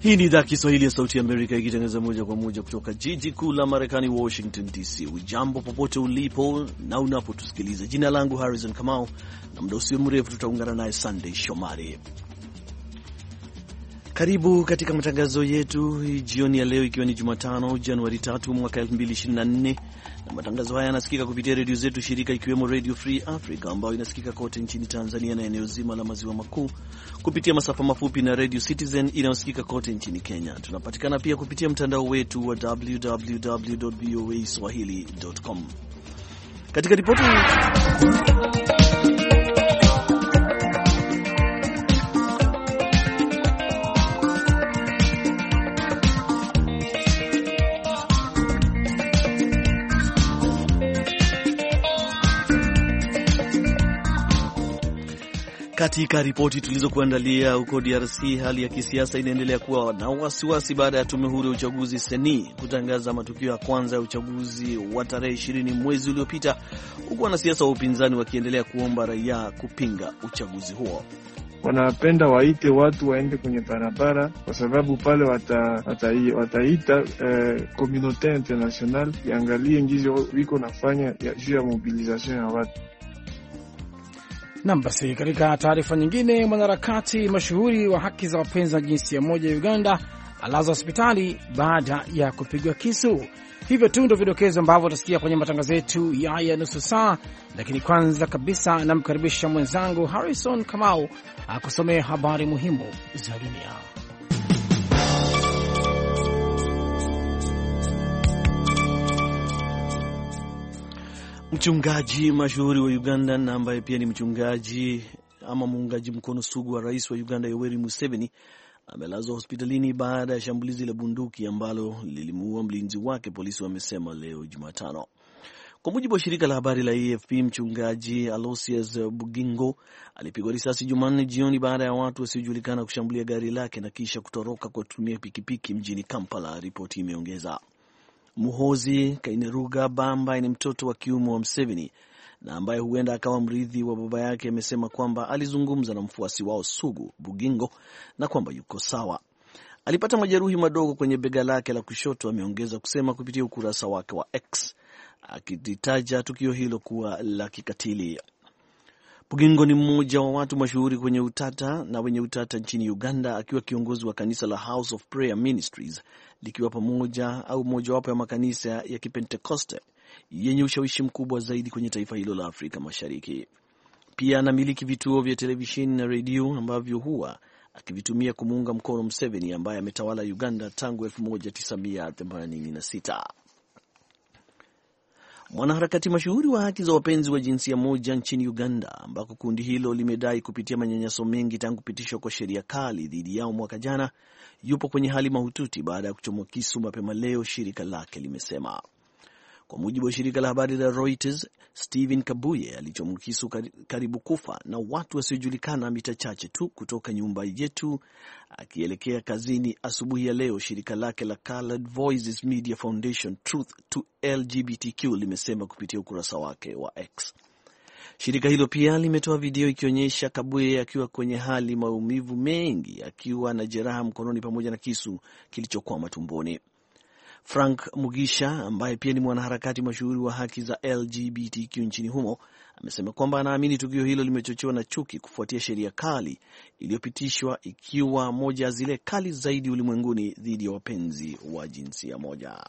Hii ni idhaa Kiswahili ya Sauti ya Amerika ikitangaza moja kwa moja kutoka jiji kuu la Marekani, Washington DC. Ujambo popote ulipo na unapotusikiliza. Jina langu Harrison Kamau, na muda usio mrefu tutaungana naye Sunday Shomari. Karibu katika matangazo yetu jioni ya leo, ikiwa ni Jumatano Januari 3 mwaka 2024, na matangazo haya yanasikika kupitia redio zetu shirika, ikiwemo Radio Free Africa ambayo inasikika kote nchini Tanzania na eneo zima la maziwa makuu kupitia masafa mafupi, na Radio Citizen inayosikika kote nchini Kenya. Tunapatikana pia kupitia mtandao wetu wa www.voaswahili.com. Katika ripoti tulizokuandalia, huko DRC hali ya kisiasa inaendelea kuwa na wasiwasi baada ya tume huru ya uchaguzi seni kutangaza matukio ya kwanza ya uchaguzi wa tarehe 20 mwezi uliopita, huku wanasiasa wa upinzani wakiendelea kuomba raia kupinga uchaguzi huo. Wanapenda waite watu waende kwenye barabara, kwa sababu pale wataita communauté international iangalie ngizi wiko nafanya juu ya mobilisation ya watu. Na basi katika taarifa nyingine, mwanaharakati mashuhuri wa haki za wapenzi wa jinsia moja Uganda alazwa hospitali baada ya kupigwa kisu. Hivyo tu ndio vidokezo ambavyo utasikia kwenye matangazo yetu ya nusu saa, lakini kwanza kabisa namkaribisha mwenzangu Harrison Kamau akusomea habari muhimu za dunia. Mchungaji mashuhuri wa Uganda na ambaye pia ni mchungaji ama muungaji mkono sugu wa rais wa Uganda Yoweri Museveni amelazwa hospitalini baada ya shambulizi la bunduki ambalo lilimuua mlinzi wake, polisi wamesema leo Jumatano. Kwa mujibu wa shirika la habari la AFP, mchungaji Aloysius Bugingo alipigwa risasi Jumanne jioni baada ya watu wasiojulikana kushambulia gari lake na kisha kutoroka kwa kutumia pikipiki mjini Kampala, ripoti imeongeza. Muhozi Kaineruga Bamba ni mtoto wa kiume wa Museveni na ambaye huenda akawa mrithi wa baba yake, amesema kwamba alizungumza na mfuasi wao sugu Bugingo na kwamba yuko sawa. Alipata majeruhi madogo kwenye bega lake la kushoto, ameongeza kusema kupitia ukurasa wake wa X, akitaja tukio hilo kuwa la kikatili. Bugingo ni mmoja wa watu mashuhuri wenye utata nchini Uganda, akiwa kiongozi wa kanisa la House of Prayer Ministries, likiwa mojawapo ya makanisa ya Kipentekoste yenye ushawishi mkubwa zaidi kwenye taifa hilo la Afrika Mashariki. Pia anamiliki vituo vya televisheni na redio ambavyo huwa akivitumia kumuunga mkono Museveni ambaye ametawala Uganda tangu 1986. Mwanaharakati mashuhuri wa haki za wapenzi wa jinsia moja nchini Uganda, ambako kundi hilo limedai kupitia manyanyaso mengi tangu kupitishwa kwa sheria kali dhidi yao mwaka jana, yupo kwenye hali mahututi baada ya kuchomwa kisu mapema leo, shirika lake limesema. Kwa mujibu wa shirika la habari la Reuters, Stephen Kabuye alichomwa kisu karibu kufa na watu wasiojulikana mita chache tu kutoka nyumba yetu akielekea kazini asubuhi ya leo, shirika lake la Colored Voices Media Foundation Truth to LGBTQ limesema kupitia ukurasa wake wa X. Shirika hilo pia limetoa video ikionyesha Kabuye akiwa kwenye hali maumivu mengi, akiwa na jeraha mkononi pamoja na kisu kilichokwama tumboni. Frank Mugisha ambaye pia ni mwanaharakati mashuhuri wa haki za LGBTQ nchini humo amesema kwamba anaamini tukio hilo limechochewa na chuki kufuatia sheria kali iliyopitishwa, ikiwa moja ya zile kali zaidi ulimwenguni dhidi ya wapenzi wa jinsia moja.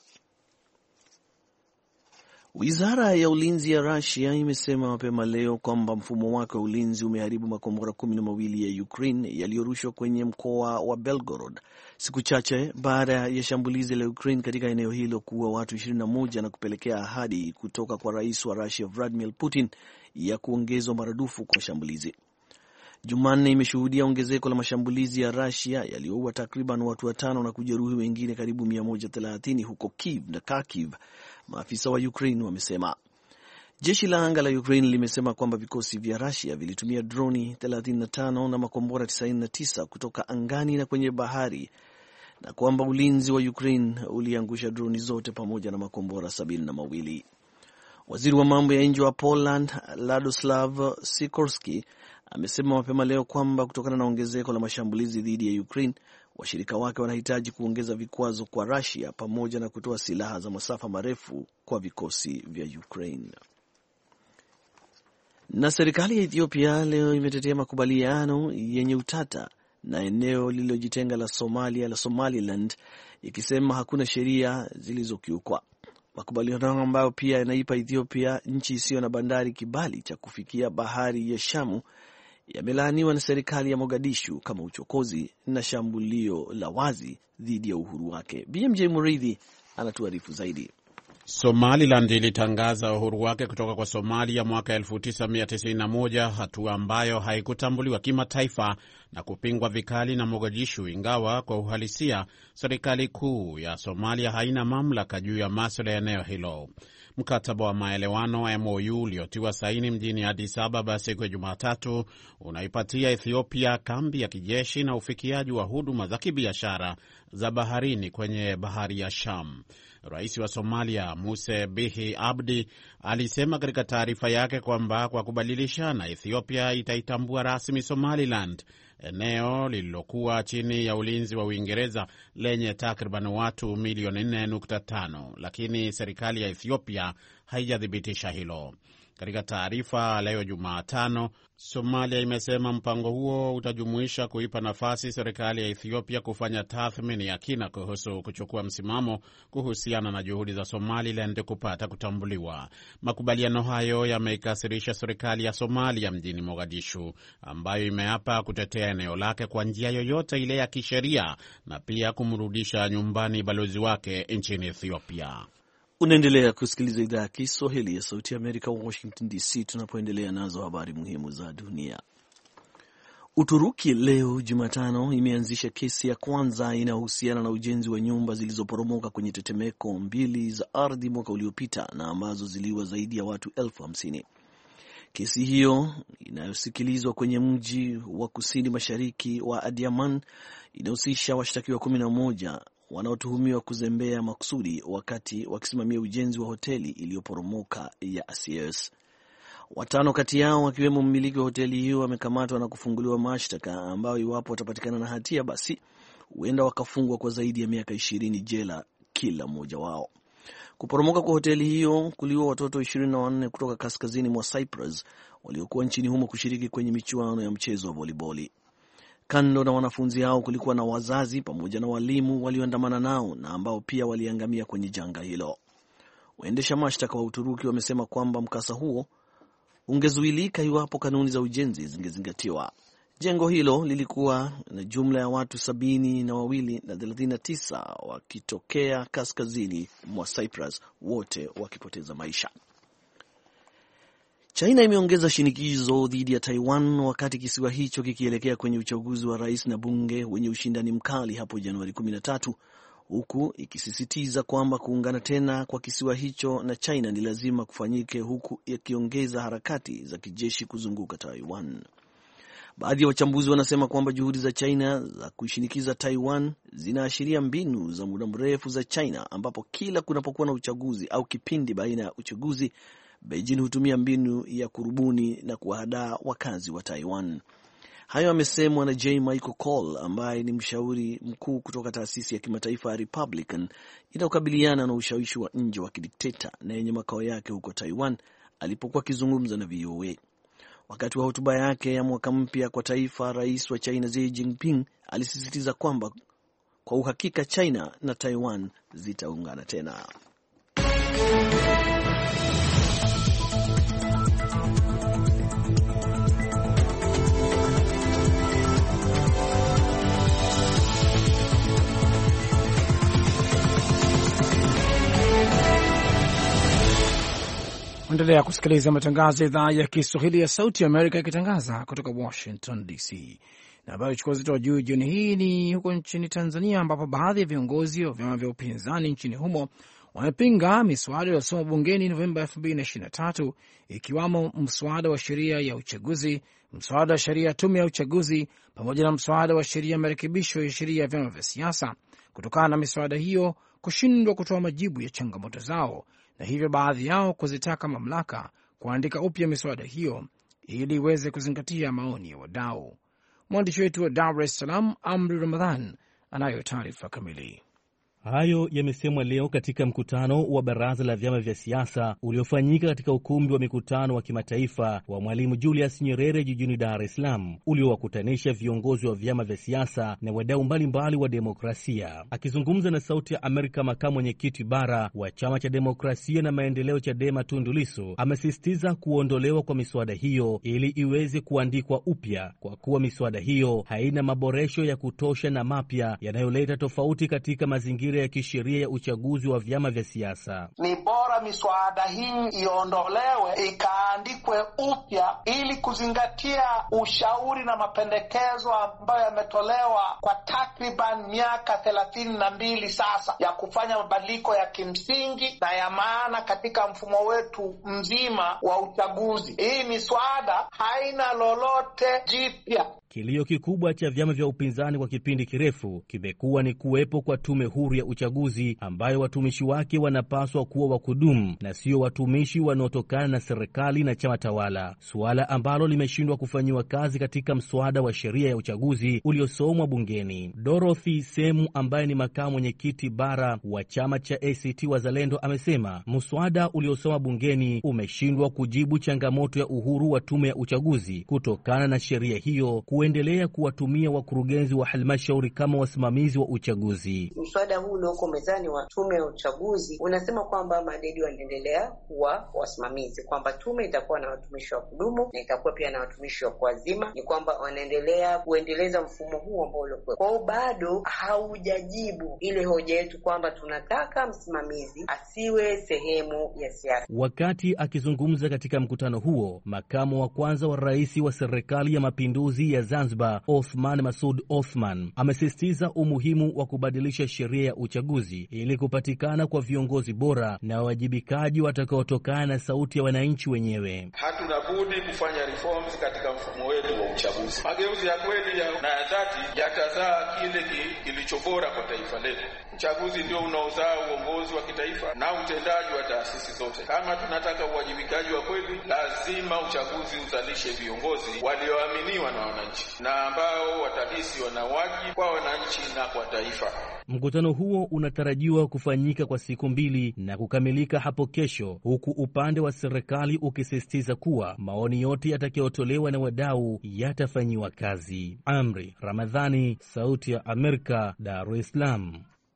Wizara ya ulinzi ya Russia imesema mapema leo kwamba mfumo wake wa ulinzi umeharibu makombora 12 ya Ukraine yaliyorushwa kwenye mkoa wa Belgorod, siku chache baada ya shambulizi la Ukraine katika eneo hilo kuua watu 21 na kupelekea ahadi kutoka kwa rais wa Russia Vladimir Putin ya kuongezwa maradufu kwa shambulizi. Jumanne imeshuhudia ongezeko la mashambulizi ya Russia yaliyoua takriban watu 5 na kujeruhi wengine karibu 130 huko Kiev na Kharkiv, maafisa wa Ukraine wamesema. Jeshi la anga la Ukraine limesema kwamba vikosi vya Russia vilitumia droni 35 na makombora 99 kutoka angani na kwenye bahari, na kwamba ulinzi wa Ukraine uliangusha droni zote pamoja na makombora 72. Waziri wa mambo ya nje wa Poland Ladosław Sikorski amesema mapema leo kwamba kutokana na ongezeko la mashambulizi dhidi ya Ukraine, washirika wake wanahitaji kuongeza vikwazo kwa Russia pamoja na kutoa silaha za masafa marefu kwa vikosi vya Ukraine. Na serikali ya Ethiopia leo imetetea makubaliano yenye utata na eneo lililojitenga la Somalia la Somaliland, ikisema hakuna sheria zilizokiukwa. Makubaliano ambayo pia yanaipa Ethiopia, nchi isiyo na bandari, kibali cha kufikia bahari ya Shamu yamelaaniwa na serikali ya Mogadishu kama uchokozi na shambulio la wazi dhidi ya uhuru wake. BMJ Muridhi anatuarifu zaidi. Somaliland ilitangaza uhuru wake kutoka kwa Somalia mwaka 1991, hatua ambayo haikutambuliwa kimataifa na kupingwa vikali na Mogadishu, ingawa kwa uhalisia serikali kuu ya Somalia haina mamlaka juu ya masuala ya eneo hilo. Mkataba wa maelewano MOU uliotiwa saini mjini Addis Ababa siku ya Jumatatu unaipatia Ethiopia kambi ya kijeshi na ufikiaji wa huduma za kibiashara za baharini kwenye bahari ya Sham. Rais wa Somalia Muse Bihi Abdi alisema katika taarifa yake kwamba kwa kubadilishana, Ethiopia itaitambua rasmi Somaliland, eneo lililokuwa chini ya ulinzi wa Uingereza lenye takriban watu milioni 4.5, lakini serikali ya Ethiopia haijathibitisha hilo. Katika taarifa leo Jumatano, Somalia imesema mpango huo utajumuisha kuipa nafasi serikali ya Ethiopia kufanya tathmini ya kina kuhusu kuchukua msimamo kuhusiana na juhudi za Somaliland kupata kutambuliwa. Makubaliano hayo yameikasirisha serikali ya Somalia mjini Mogadishu, ambayo imeapa kutetea eneo lake kwa njia yoyote ile ya kisheria na pia kumrudisha nyumbani balozi wake nchini Ethiopia. Unaendelea kusikiliza idhaa ya Kiswahili ya Sauti ya Amerika, Washington DC, tunapoendelea nazo habari muhimu za dunia. Uturuki leo Jumatano imeanzisha kesi ya kwanza inayohusiana na ujenzi wa nyumba zilizoporomoka kwenye tetemeko 2 za ardhi mwaka uliopita na ambazo ziliua zaidi ya watu 50,000. Kesi hiyo inayosikilizwa kwenye mji wa kusini mashariki wa Adiyaman inahusisha washtakiwa 11 wanaotuhumiwa kuzembea makusudi wakati wakisimamia ujenzi wa hoteli iliyoporomoka ya Asiers. 5 kati yao wakiwemo mmiliki wa hoteli hiyo wamekamatwa na kufunguliwa mashtaka ambayo iwapo watapatikana na hatia basi huenda wakafungwa kwa zaidi ya miaka 20 jela kila mmoja wao. Kuporomoka kwa hoteli hiyo kuliua watoto 24 kutoka kaskazini mwa Cyprus waliokuwa nchini humo kushiriki kwenye michuano ya mchezo wa voliboli. Kando na wanafunzi hao kulikuwa na wazazi pamoja na walimu walioandamana nao na ambao pia waliangamia kwenye janga hilo. Waendesha mashtaka wa Uturuki wamesema kwamba mkasa huo ungezuilika iwapo kanuni za ujenzi zingezingatiwa. Jengo hilo lilikuwa na jumla ya watu 72 na 39 wakitokea kaskazini mwa Cyprus, wote wakipoteza maisha. China imeongeza shinikizo dhidi ya Taiwan wakati kisiwa hicho kikielekea kwenye uchaguzi wa rais na bunge wenye ushindani mkali hapo Januari 13, huku ikisisitiza kwamba kuungana tena kwa kisiwa hicho na China ni lazima kufanyike, huku ikiongeza harakati za kijeshi kuzunguka Taiwan. Baadhi ya wachambuzi wanasema kwamba juhudi za China za kuishinikiza Taiwan zinaashiria mbinu za muda mrefu za China, ambapo kila kunapokuwa na uchaguzi au kipindi baina ya uchaguzi, Beijing hutumia mbinu ya kurubuni na kuwahadaa wakazi wa Taiwan. Hayo amesemwa na J. Michael Cole ambaye ni mshauri mkuu kutoka taasisi ya kimataifa ya Republican inayokabiliana na ushawishi wa nje wa kidikteta na yenye makao yake huko Taiwan, alipokuwa akizungumza na VOA. Wakati wa hotuba yake ya mwaka mpya kwa taifa, rais wa China Xi Jinping alisisitiza kwamba kwa uhakika China na Taiwan zitaungana tena. Endelea kusikiliza matangazo ya idhaa ya Kiswahili ya Sauti ya Amerika ikitangaza kutoka Washington DC. Na habari chukua uzito wa juu jioni hii ni huko nchini Tanzania, ambapo baadhi ya viongozi wa vyama vya upinzani nchini humo wamepinga miswada iliyosomwa bungeni Novemba 2023, ikiwamo mswada wa sheria ya uchaguzi, mswada wa sheria ya tume ya uchaguzi, pamoja na mswada wa sheria ya marekebisho ya sheria ya vyama vya siasa, kutokana na miswada hiyo kushindwa kutoa majibu ya changamoto zao, na hivyo baadhi yao kuzitaka mamlaka kuandika upya miswada hiyo ili iweze kuzingatia maoni ya wadau. Mwandishi wetu wa Dar es Salaam, Amri Ramadhan, anayo taarifa kamili. Hayo yamesemwa leo katika mkutano wa baraza la vyama vya siasa uliofanyika katika ukumbi wa mikutano wa kimataifa wa Mwalimu Julius Nyerere jijini Dar es Salaam, uliowakutanisha viongozi wa vyama vya siasa na wadau mbalimbali wa demokrasia. Akizungumza na Sauti ya Amerika, makamu mwenyekiti bara wa Chama cha Demokrasia na Maendeleo Chadema Tundu Lissu amesisitiza kuondolewa kwa miswada hiyo ili iweze kuandikwa upya, kwa kuwa miswada hiyo haina maboresho ya kutosha na mapya yanayoleta tofauti katika mazingira ya kisheria ya uchaguzi wa vyama vya siasa. Ni bora miswada hii iondolewe ikaandikwe upya ili kuzingatia ushauri na mapendekezo ambayo yametolewa kwa takriban miaka 32 sasa ya kufanya mabadiliko ya kimsingi na ya maana katika mfumo wetu mzima wa uchaguzi. Hii miswada haina lolote jipya. Kilio kikubwa cha vyama vya upinzani kwa kipindi kirefu kimekuwa ni kuwepo kwa tume huru ya uchaguzi ambayo watumishi wake wanapaswa kuwa wa kudumu na sio watumishi wanaotokana na serikali na chama tawala, suala ambalo limeshindwa kufanyiwa kazi katika mswada wa sheria ya uchaguzi uliosomwa bungeni. Dorothy Semu, ambaye ni makamu mwenyekiti bara wa chama cha ACT Wazalendo, amesema mswada uliosomwa bungeni umeshindwa kujibu changamoto ya uhuru wa tume ya uchaguzi kutokana na sheria hiyo kuendelea kuwatumia wakurugenzi wa halmashauri kama wasimamizi wa uchaguzi. Mswada huu ulioko mezani wa tume ya uchaguzi unasema kwamba madedi wanaendelea kuwa wasimamizi, kwamba tume itakuwa na watumishi wa kudumu na itakuwa pia na watumishi wa kuazima, ni kwamba wanaendelea kuendeleza mfumo huu ambao ulikuwa. Kwa hiyo bado haujajibu ile hoja yetu kwamba tunataka msimamizi asiwe sehemu ya siasa. Wakati akizungumza katika mkutano huo, makamu wa kwanza wa rais wa serikali ya mapinduzi ya Zanzibar, Othman Masoud Othman, amesisitiza umuhimu wa kubadilisha sheria ya uchaguzi ili kupatikana kwa viongozi bora na wajibikaji watakaotokana na sauti ya wananchi wenyewe. Hatuna budi kufanya reforms katika mfumo wetu wa uchaguzi. Mageuzi ya kweli na ya dhati yatazaa kile kilicho bora kwa taifa letu. Uchaguzi ndio unaozaa uongozi wa kitaifa na utendaji wa taasisi zote. Kama tunataka uwajibikaji wa kweli, lazima uchaguzi uzalishe viongozi walioaminiwa na wananchi na ambao watahisi wanawajibu kwa wananchi na kwa taifa. Mkutano huo unatarajiwa kufanyika kwa siku 2 na kukamilika hapo kesho, huku upande wa serikali ukisisitiza kuwa maoni yote yatakayotolewa na wadau yatafanyiwa kazi. Amri Ramadhani, Sauti ya Amerika, Dar es Salaam.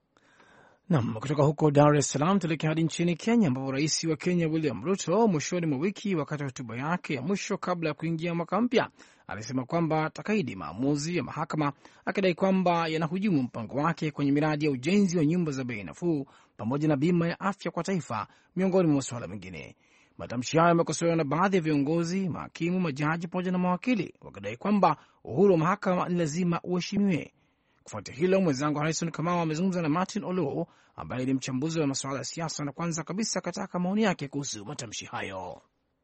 Naam, kutoka huko Dar es Salaam tuelekea hadi nchini Kenya, ambapo rais wa Kenya William Ruto mwishoni mwa wiki, wakati wa hotuba yake ya mwisho kabla ya kuingia mwaka mpya, alisema kwamba atakaidi maamuzi ya mahakama, akidai kwamba yanahujumu mpango wake kwenye miradi ya ujenzi wa nyumba za bei nafuu pamoja na bima ya afya kwa taifa, miongoni mwa masuala mengine. Matamshi hayo yamekosolewa na baadhi ya viongozi, mahakimu, majaji pamoja na mawakili, wakidai kwamba uhuru wa mahakama ni lazima uheshimiwe. Kufuatia hilo, mwenzangu Harrison Kamau amezungumza na Martin Olo ambaye ni mchambuzi wa masuala ya siasa, na kwanza kabisa akataka maoni yake kuhusu matamshi hayo.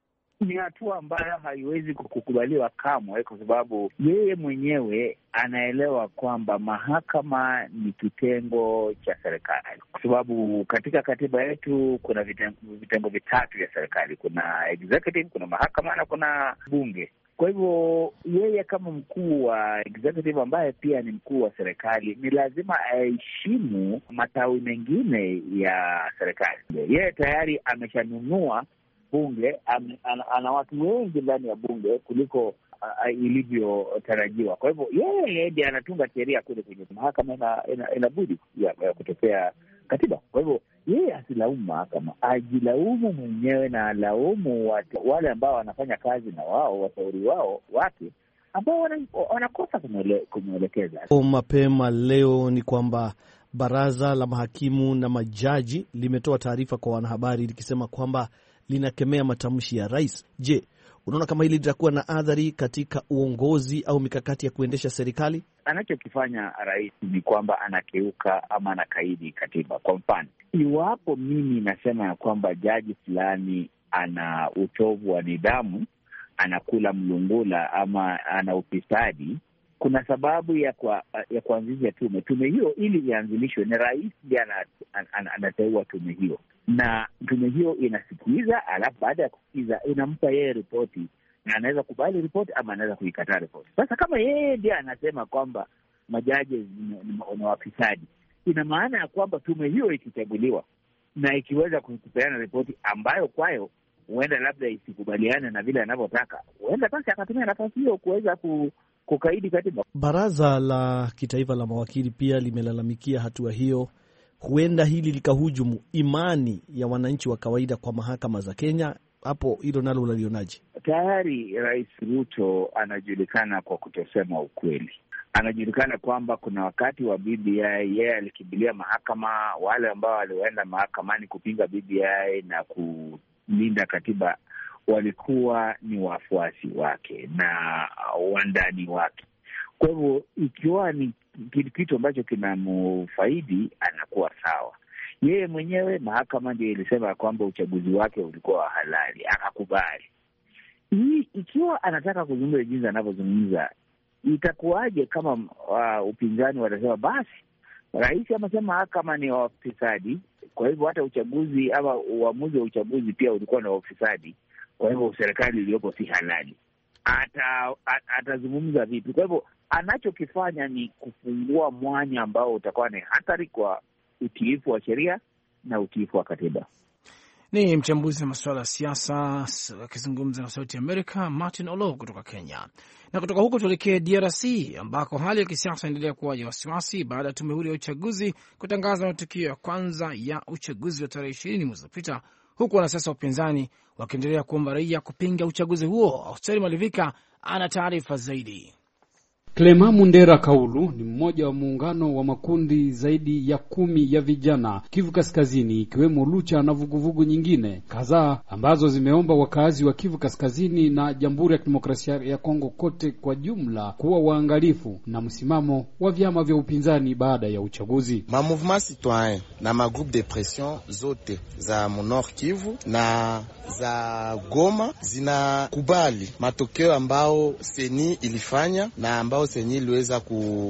Ni hatua ambayo haiwezi kukubaliwa kamwe, kwa sababu yeye mwenyewe anaelewa kwamba mahakama ni kitengo cha serikali, kwa sababu katika katiba yetu kuna vitengo vitatu vya serikali: kuna executive, kuna mahakama na kuna bunge. Kwa hivyo yeye kama mkuu wa executive ambaye pia ni mkuu wa serikali ni lazima aheshimu matawi mengine ya serikali. Yeye tayari ameshanunua bunge, ana watu wengi ndani ya bunge kuliko ilivyotarajiwa. Kwa hivyo yeye ndiye anatunga sheria kule kwenye mahakama, inabudi ya kutokea katiba. Kwa hivyo yeye asilaumu mahakama, ajilaumu mwenyewe na alaumu wale ambao wanafanya kazi na wao, washauri wao wake ambao wanakosa kumwelekeza. Mapema leo ni kwamba baraza la mahakimu na majaji limetoa taarifa kwa wanahabari likisema kwamba linakemea matamshi ya rais. Je, unaona kama hili litakuwa na athari katika uongozi au mikakati ya kuendesha serikali? Anachokifanya rais ni kwamba anakeuka ama anakaidi katiba. Kwa mfano, iwapo mimi nasema ya kwamba jaji fulani ana utovu wa nidhamu, anakula mlungula ama ana ufisadi, kuna sababu ya kuanzisha tume hiyo ili ianzilishwe. Ni rais ndiye anateua tume hiyo, na tume hiyo inasikiza, alafu baada ya kusikiza inampa yeye ripoti, na anaweza kubali ripoti ama anaweza kuikataa ripoti. Sasa kama yeye ndiye anasema kwamba majaji ni wafisadi, ina maana ya kwamba tume hiyo ikichaguliwa na ikiweza kupeana ripoti ambayo kwayo huenda labda isikubaliane na vile anavyotaka, huenda basi akatumia nafasi hiyo kuweza kukaidi katiba. Baraza la Kitaifa la Mawakili pia limelalamikia hatua hiyo. Huenda hili likahujumu imani ya wananchi wa kawaida kwa mahakama za Kenya. Hapo hilo nalo unalionaje? Tayari Rais Ruto anajulikana kwa kutosema ukweli. Anajulikana kwamba kuna wakati wa BBI yeye alikimbilia mahakama, wale ambao walioenda mahakamani kupinga BBI na kulinda katiba walikuwa ni wafuasi wake na wandani wake. Kwa hivyo ikiwa ni kitu ambacho kinamfaidi, anakuwa sawa. Yeye mwenyewe mahakama ndiyo ilisema kwamba uchaguzi wake ulikuwa halali, akakubali. Hii ikiwa anataka kuzungumza jinsi anavyozungumza, itakuwaje kama upinzani watasema basi rais amesema mahakama ni wafisadi, kwa hivyo hata uchaguzi ama uamuzi wa uchaguzi pia ulikuwa na wafisadi, kwa hivyo serikali iliyopo si halali. Atazungumza vipi? Kwa hivyo anachokifanya ni kufungua mwanya ambao utakuwa ni hatari kwa utiifu wa sheria na utiifu wa katiba. Ni mchambuzi wa masuala ya siasa akizungumza na Sauti ya Amerika, Martin Olo kutoka Kenya. Na kutoka huko tuelekee DRC ambako hali ya kisiasa inaendelea kuwa ya wasiwasi baada ya tume huru ya uchaguzi kutangaza matukio ya kwanza ya uchaguzi wa tarehe 20 mwezi Septemba, huku wanasiasa wa upinzani wakiendelea kuomba raia kupinga uchaguzi huo. Austeri Malivika ana taarifa zaidi. Clement Mundera Kaulu ni mmoja wa muungano wa makundi zaidi ya 10 ya vijana Kivu Kaskazini, ikiwemo Lucha na vuguvugu nyingine kadhaa ambazo zimeomba wakazi wa Kivu Kaskazini na Jamhuri ya Kidemokrasia ya Kongo kote kwa jumla kuwa waangalifu na msimamo wa vyama vya upinzani baada ya uchaguzi. Ma mouvement citoyen na ma groupe de pression zote za Nord Kivu na za Goma zinakubali matokeo ambao seni ilifanya na ambao seni iliweza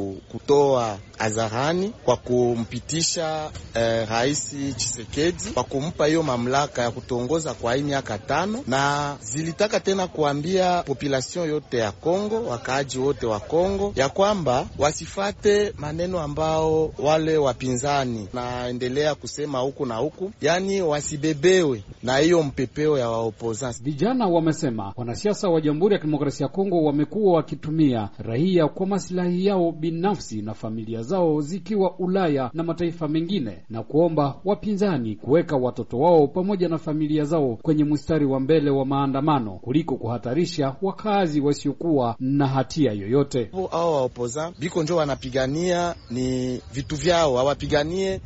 kutoa hadharani kwa kumpitisha Rais Tshisekedi kwa kumpa hiyo mamlaka ya kutongoza kwa hii miaka 5, na zilitaka tena kuambia population yote ya Kongo, wakaaji wote wa Kongo, ya kwamba wasifate maneno ambao wale wapinzani naendelea kusema huku na huku, yani wasibebewe na hiyo mpepeo ya waopozansi. Vijana wamesema wanasiasa wa Jamhuri ya Kidemokrasia ya Kongo wamekuwa wakitumia raia kwa maslahi yao binafsi na familia zao zikiwa Ulaya na mataifa mengine, na kuomba wapinzani kuweka watoto wao pamoja na familia zao kwenye mstari wa mbele wa maandamano kuliko kuhatarisha wakazi wasiokuwa na hatia yoyote. Hao waopozan biko njo wanapigania ni vitu vyao, hawapiganie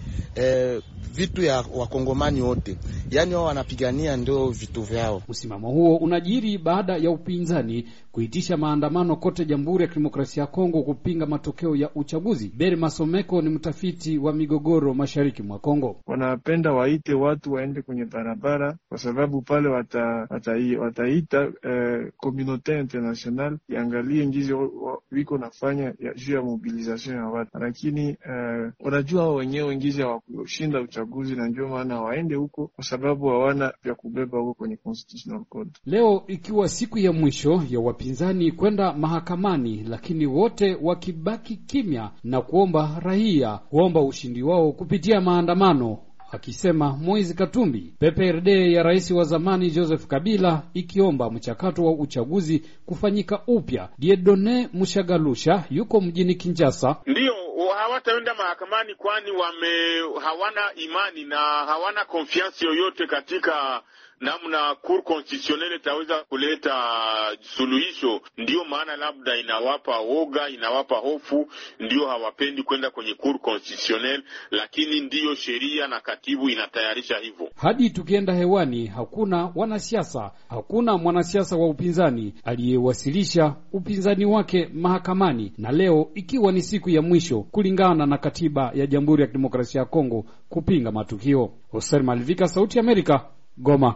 vitu ya wakongomani wote, yani wao wanapigania ndio vitu vyao. Msimamo huo unajiri baada ya upinzani kuitisha maandamano kote Jamhuri ya Kidemokrasia ya Kongo kupinga matokeo ya uchaguzi. Beri Masomeko ni mtafiti wa migogoro mashariki mwa Kongo. Wanapenda waite watu waende kwenye barabara kwa sababu pale wataita communauté international iangalie ngizi wiko nafanya juu ya mobilisation ya watu, lakini wanajua wao wenyewe ngizi hawakushinda uchaguzi, na ndio maana waende huko kwa sababu hawana vya kubeba huko kwenye constitutional code. Leo ikiwa siku ya mwisho ya wapinzani kwenda mahakamani, lakini wote wakibaki kimya na kuomba raia kuomba ushindi wao kupitia maandamano, akisema Moise Katumbi. PPRD ya rais wa zamani Joseph Kabila ikiomba mchakato wa uchaguzi kufanyika upya. Dieudonne Mushagalusha yuko mjini Kinshasa. Ndio hawataenda mahakamani kwani hawana imani na hawana confiance yoyote katika namna Cour Constitutionnelle itaweza kuleta suluhisho. Ndio maana labda inawapa woga, inawapa hofu, ndio hawapendi kwenda kwenye Cour Constitutionnelle, lakini ndiyo sheria na katibu inatayarisha hivyo. Hadi tukienda hewani hakuna mwanasiasa wa upinzani aliyewasilisha upinzani wake mahakamani, na leo ikiwa ni siku ya mwisho kulingana na katiba ya Jamhuri ya Kidemokrasia ya Kongo kupinga matukio. Hoser Malvika, Sauti ya Amerika, Goma.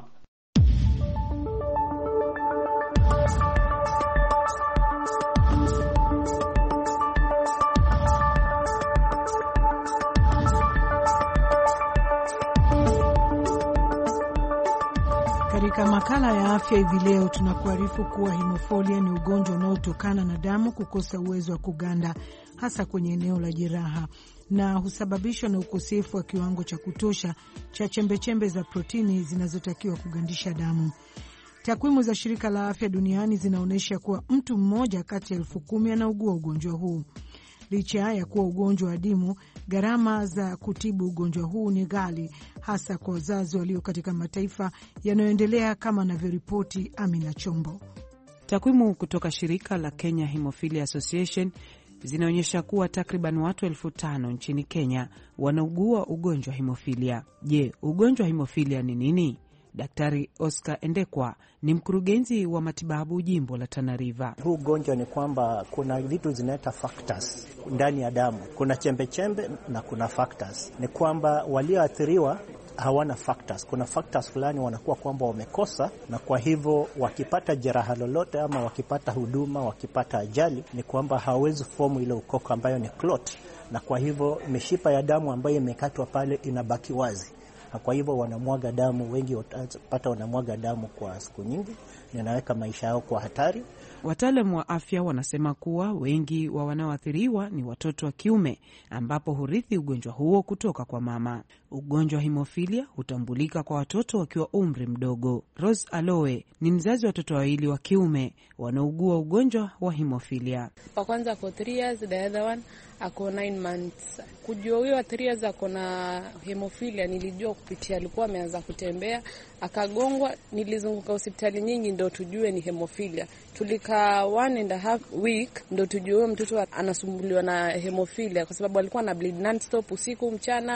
Katika makala ya afya hivi leo tunakuarifu kuwa hemofilia ni ugonjwa unaotokana na damu kukosa uwezo wa kuganda hasa kwenye eneo la jeraha na husababishwa na ukosefu wa kiwango cha kutosha cha chembechembe za protini zinazotakiwa kugandisha damu. Takwimu za shirika la afya duniani zinaonyesha kuwa mtu mmoja kati ya 10,000 anaugua ugonjwa huu. Licha ya kuwa ugonjwa adimu, gharama za kutibu ugonjwa huu ni ghali, hasa kwa wazazi walio katika mataifa yanayoendelea, kama anavyoripoti Amina Chombo. Takwimu kutoka shirika la Kenya Hemophilia Association zinaonyesha kuwa takriban watu 5,000 nchini Kenya wanaugua ugonjwa wa hemofilia. Je, ugonjwa wa hemofilia ni nini? Daktari Oscar Endekwa ni mkurugenzi wa matibabu jimbo la Tana River. Huu ugonjwa ni kwamba kuna vitu zinaita factors ndani ya damu. Kuna chembe na kuna factors. Ni kwamba walioathiriwa hawana factors. Kuna factors fulani wanakuwa kwamba wamekosa, na kwa hivyo wakipata jeraha lolote ama wakipata huduma, wakipata ajali, ni kwamba hawezi fomu ile ukoko ambayo ni clot, na kwa hivyo mishipa ya damu ambayo imekatwa pale inabaki wazi. Na kwa hivyo wanamwaga damu, wengi watapata wanamwaga damu kwa siku nyingi, na inaweka maisha yao kwa hatari. Wataalamu wa afya wanasema kuwa wengi wa wanaoathiriwa ni watoto wa kiume, ambapo hurithi ugonjwa huo kutoka kwa mama. Ugonjwa wa hemofilia hutambulika kwa watoto wakiwa umri mdogo. Rose Aloe ni mzazi wa watoto wawili wa kiume wanaougua ugonjwa wa hemofilia. Wa kwanza ako 3 years, the other one ako 9 months. Kujua huyo 3 years ako na hemofilia nilijua kupitia alikuwa ameanza kutembea, akagongwa, nilizunguka hospitali nyingi ndio tujue ni hemofilia. Tulika 1.5 week ndio tujue huyo mtoto anasumbuliwa na hemofilia, kwa sababu alikuwa na bleed non-stop usiku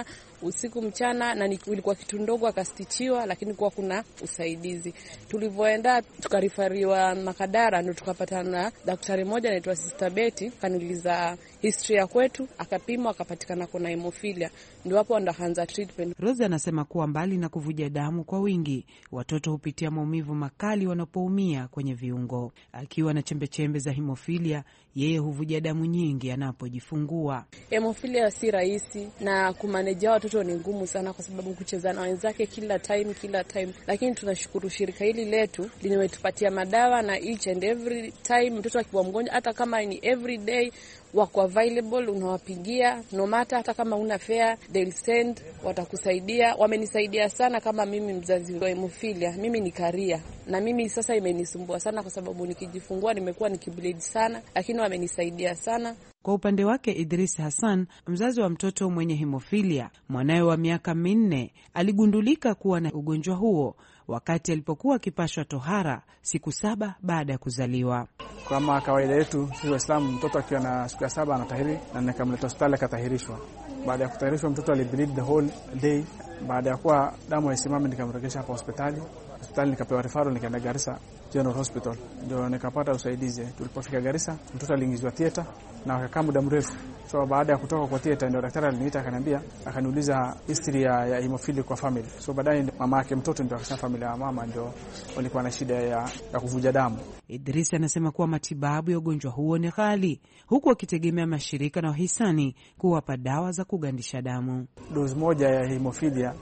mchana, na ilikuwa kitu ndogo akastichiwa, lakini kwa kuna usaidizi. Tulivyoenda tukarifariwa Makadara, ndio tukapatana na daktari mmoja anaitwa Sister Betty, kaniuliza history ya kwetu, akapimwa, akapatikana kuna hemofilia, ndio hapo ndo akaanza treatment. Rose anasema kuwa mbali na kuvuja damu kwa wingi, watoto hupitia maumivu makali wanapoumia kwenye viungo. Akiwa na chembechembe za hemofilia, yeye huvuja damu nyingi anapojifungua. Hemofilia si rahisi, na kumanage watoto ni ngumu sana, kwa sababu kucheza na wenzake kila time. Lakini tunashukuru shirika hili letu limetupatia madawa, na each and every time mtoto akiwa mgonjwa, hata kama ni every day wako available, unawapigia no matter, hata kama una fare they'll send, watakusaidia. Wamenisaidia sana kama mimi mzazi wa hemofilia, mimi ni karia, na mimi sasa imenisumbua sana kwa sababu nikijifungua nimekuwa nikibleed sana, lakini wamenisaidia sana. Kwa upande wake Idris Hassan, mzazi wa mtoto mwenye hemofilia, mwanawe wa miaka 4 aligundulika kuwa na ugonjwa huo wakati alipokuwa akipashwa tohara siku 7 baada ya kuzaliwa. Kama kawaida yetu sisi Waislamu, mtoto akiwa na siku ya 7 anatahiri, na nikamleta hospitali akatahirishwa. Baada ya kutahirishwa mtoto alibleed the whole day. Baada ya kuwa damu haisimami, nikamrejesha hapa hospitali, nikapewa referral, nikaenda Garissa General Hospital, ndio nikapata usaidizi. Tulipofika Garissa, mtoto aliingizwa theater na akakaa muda mrefu. So baada ya kutoka kwa theater, ndio daktari aliniita akaniambia, akaniuliza history ya hemofilia kwa family. So baadaye mama yake mtoto ndio akasema familia ya mama ndio walikuwa na shida ya kuvuja damu. Idris anasema kuwa matibabu ya ugonjwa huo ni ghali, huku akitegemea mashirika na wahisani kuwapa dawa za kugandisha damu. Dozi moja ya hemofilia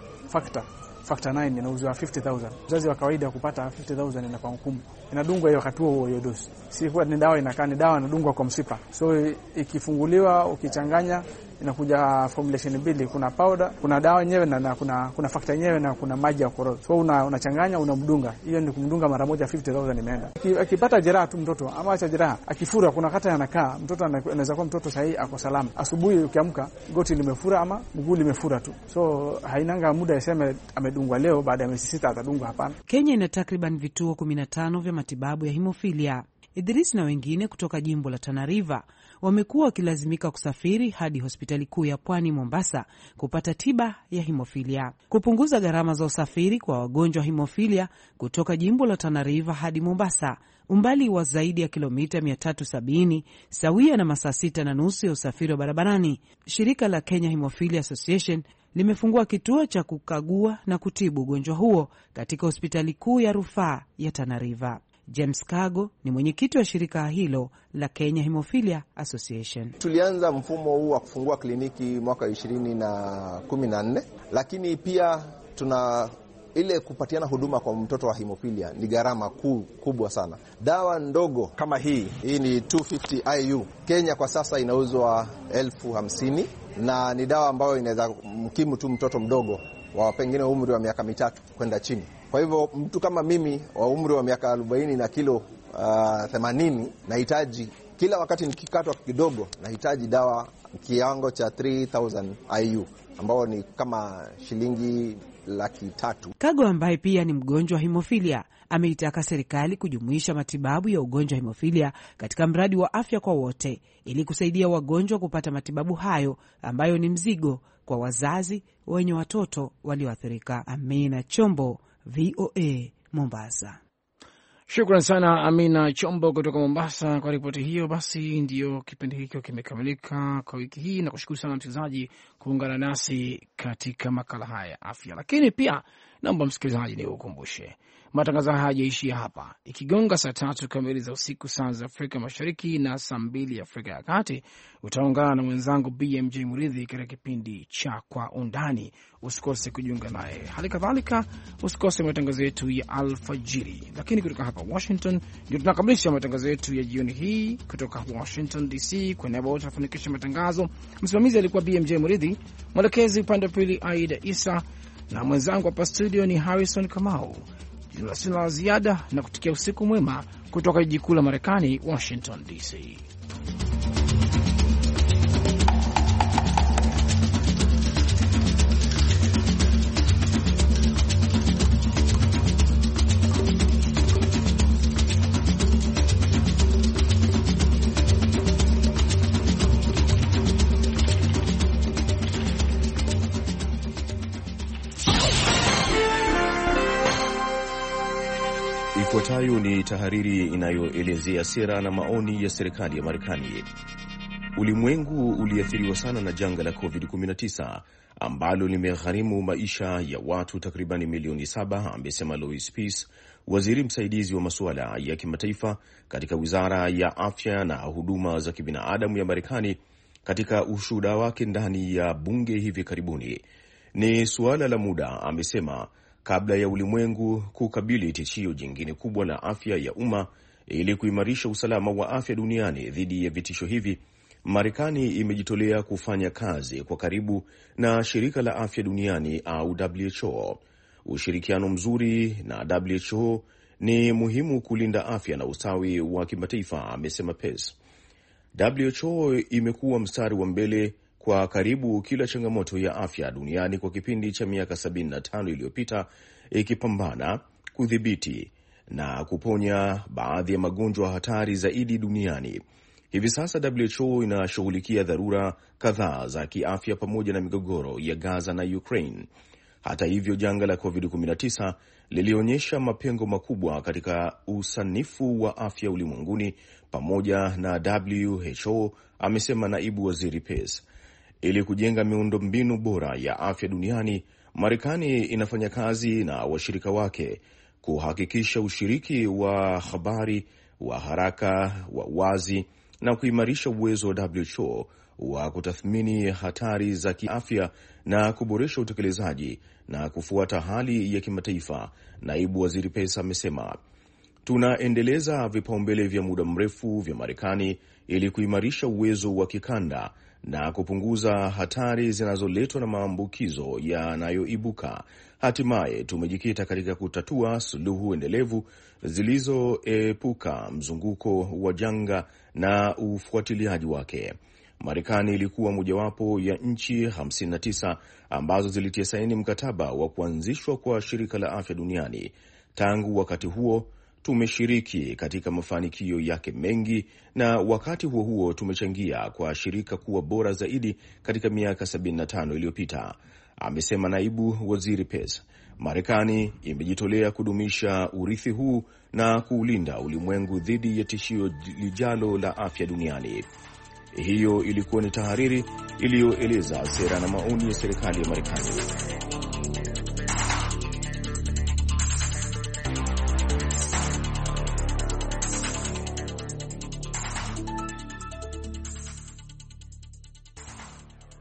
factor 9 inauzwa 50,000. Mzazi wa kawaida kupata 50,000 inakuwa ngumu. Inadungwa hiyo wakati huo hiyo dozi. Si kwa ni dawa inakaa ni dawa inadungwa kwa msipa. So ikifunguliwa ukichanganya inakuja formulation mbili, kuna powder, kuna dawa yenyewe na kuna factor yenyewe na kuna maji ya koroga. So unachanganya unamdunga. Hiyo ni kumdunga mara moja 50,000 imeenda. Akipata jeraha tu mtoto ama acha jeraha, akifura kuna kata anakaa, mtoto anaweza kuwa mtoto sahihi ako salama. Asubuhi ukiamka goti limefura ama mguu limefura tu. So hainanga muda yaseme amedungwa leo baada ya miezi 6 atadungwa, hapana. Kenya ina takriban vituo 15 vya matibabu ya hemofilia. Idris na wengine kutoka jimbo la Tana River wamekuwa wakilazimika kusafiri hadi hospitali kuu ya Pwani Mombasa kupata tiba ya hemofilia. Kupunguza gharama za usafiri kwa wagonjwa wa hemofilia kutoka jimbo la Tana River hadi Mombasa, umbali wa zaidi ya kilomita 370 sawia na masaa 6.5 ya usafiri wa barabarani, shirika la Kenya Hemophilia Association limefungua kituo cha kukagua na kutibu ugonjwa huo katika hospitali kuu ya rufaa ya Tana River. James Kago ni mwenyekiti wa shirika hilo la Kenya Hemophilia Association. Tulianza mfumo huu wa kufungua kliniki mwaka 2014, lakini pia tuna ile kupatiana huduma kwa mtoto wa hemophilia ni gharama kubwa sana. Dawa ndogo kama hii ni 250 IU. Kenya kwa sasa inauzwa 50,000 na ni dawa ambayo inaweza mkimu tu mtoto mdogo wa pengine umri wa miaka 3 kwenda chini. Kwa hivyo mtu kama mimi wa umri wa miaka 40 na kilo 80 nahitaji kila wakati nikikatwa kidogo nahitaji dawa kiwango cha 3000 IU ambao ni kama shilingi 300,000. Kago ambaye pia ni mgonjwa wa hemofilia ameitaka serikali kujumuisha matibabu ya ugonjwa wa hemofilia katika mradi wa afya kwa wote ili kusaidia wagonjwa kupata matibabu hayo ambayo ni mzigo kwa wazazi wenye watoto walioathirika. Amina Chombo, VOA, Mombasa. Shukran sana Amina Chombo kutoka Mombasa kwa ripoti hiyo. Basi ndio kipindi hicho kimekamilika kwa wiki hii, na kushukuru sana msikilizaji kuungana nasi katika makala haya ya afya. Lakini pia naomba msikilizaji ni ukumbushe matangazo haya hayajaishia hapa. Ikigonga saa 3 kamili za usiku saa za Afrika Mashariki na saa 2 Afrika ya Kati, utaungana na mwenzangu BMJ Muridhi katika kipindi cha Kwa Undani. Usikose kujiunga naye. Hali kadhalika usikose matangazo yetu ya alfajiri. Lakini kutoka hapa Washington ndio tunakamilisha matangazo yetu ya jioni hii kutoka Washington DC. Kwa niaba wote tunafanikisha matangazo, msimamizi alikuwa BMJ Muridhi, mwelekezi upande wa pili Aida Isa, na mwenzangu hapa studio ni Harrison Kamau. Sina la ziada na kutikia usiku mwema kutoka jiji kuu la Marekani, Washington DC. Ifuatayo ni tahariri inayoelezea sera na maoni ya serikali ya Marekani. Ulimwengu uliathiriwa sana na janga la COVID-19 ambalo limegharimu maisha ya watu takribani milioni 7, amesema Louis Peace, waziri msaidizi wa masuala ya kimataifa katika Wizara ya Afya na Huduma za Kibinadamu ya Marekani katika ushuhuda wake ndani ya bunge hivi karibuni. Ni suala la muda, amesema, kabla ya ulimwengu kukabili tishio jingine kubwa la afya ya umma. Ili kuimarisha usalama wa afya duniani dhidi ya vitisho hivi, Marekani imejitolea kufanya kazi kwa karibu na shirika la afya duniani au WHO. Ushirikiano mzuri na WHO ni muhimu kulinda afya na ustawi wa kimataifa, amesema Pace. WHO imekuwa mstari wa mbele kwa karibu kila changamoto ya afya duniani kwa kipindi cha miaka 75 iliyopita, ikipambana kudhibiti na kuponya baadhi ya magonjwa hatari zaidi duniani. Hivi sasa WHO inashughulikia dharura kadhaa za kiafya pamoja na migogoro ya Gaza na Ukraine. Hata hivyo, janga la COVID-19 lilionyesha mapengo makubwa katika usanifu wa afya ulimwenguni pamoja na WHO, amesema naibu waziri Pace. Ili kujenga miundo mbinu bora ya afya duniani, Marekani inafanya kazi na washirika wake kuhakikisha ushiriki wa habari wa haraka, wa wazi na kuimarisha uwezo wa WHO wa kutathmini hatari za kiafya na kuboresha utekelezaji na kufuata hali ya kimataifa. Naibu waziri Pace amesema, tunaendeleza vipaumbele vya muda mrefu vya Marekani ili kuimarisha uwezo wa kikanda na kupunguza hatari zinazoletwa na maambukizo yanayoibuka. Hatimaye tumejikita katika kutatua suluhu endelevu zilizoepuka mzunguko wa janga na ufuatiliaji wake. Marekani ilikuwa mojawapo ya nchi 59 ambazo zilitia saini mkataba wa kuanzishwa kwa shirika la afya duniani. Tangu wakati huo tumeshiriki katika mafanikio yake mengi, na wakati huo huo tumechangia kwa shirika kuwa bora zaidi katika miaka 75 iliyopita, amesema naibu waziri Pace. Marekani imejitolea kudumisha urithi huu na kuulinda ulimwengu dhidi ya tishio lijalo la afya duniani. Hiyo ilikuwa ni tahariri iliyoeleza sera na maoni ya serikali ya Marekani.